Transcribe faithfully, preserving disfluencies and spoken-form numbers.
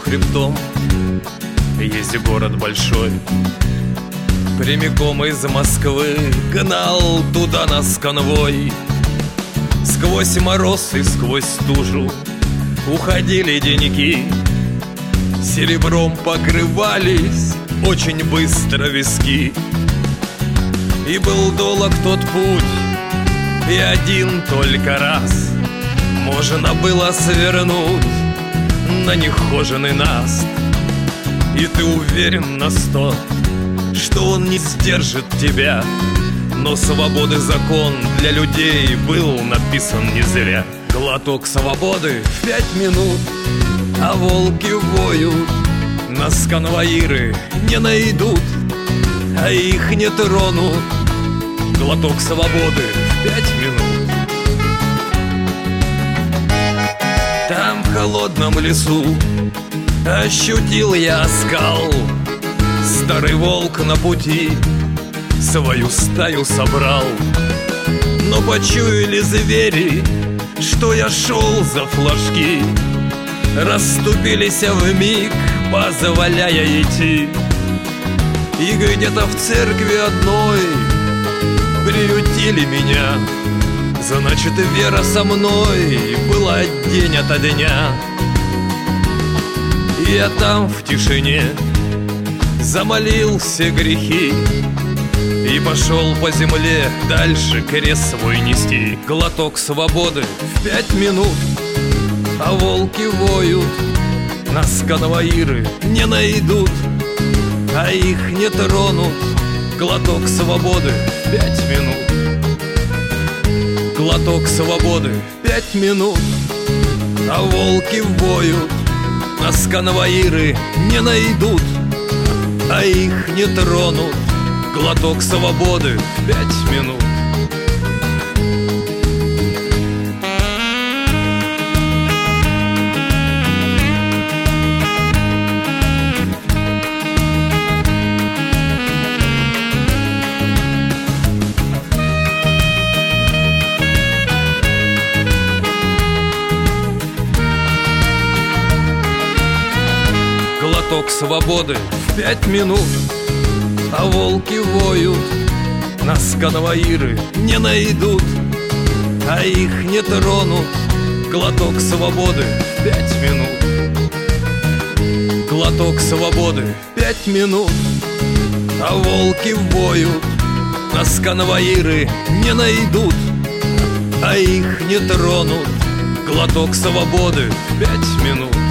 хребтом есть город большой. Прямиком из Москвы гнал туда нас конвой. Сквозь мороз и сквозь стужу уходили деньки, серебром покрывались очень быстро виски. И был долг тот путь, и один только раз можно было свернуть на нехоженный наст. И ты уверен на сто, что он не сдержит тебя, но свободы закон для людей был написан не зря. Глоток свободы в пять минут, а волки воют, нас конвоиры не найдут, а их не тронут. Глоток свободы в пять минут. Там в холодном лесу ощутил я оскал. Старый волк на пути свою стаю собрал. Но почуяли звери, что я шел за флажки, расступились вмиг, позволяя идти. И где-то в церкви одной приютили меня. Значит, вера со мной была день ото дня. И я там в тишине замолился грехи и пошел по земле дальше крест свой нести. Глоток свободы в пять минут, а волки воют, нас конвоиры не найдут, а их не тронут. Глоток свободы в пять минут. Глоток свободы в пять минут, а волки воют, нас конвоиры не найдут, а их не тронут. Глоток свободы в пять минут. Глоток свободы в пять минут, а волки воют, нас конвоиры не найдут, а их не тронут. Глоток свободы в пять минут. Глоток свободы в пять минут, а волки воют, нас конвоиры не найдут, а их не тронут. Глоток свободы в пять минут.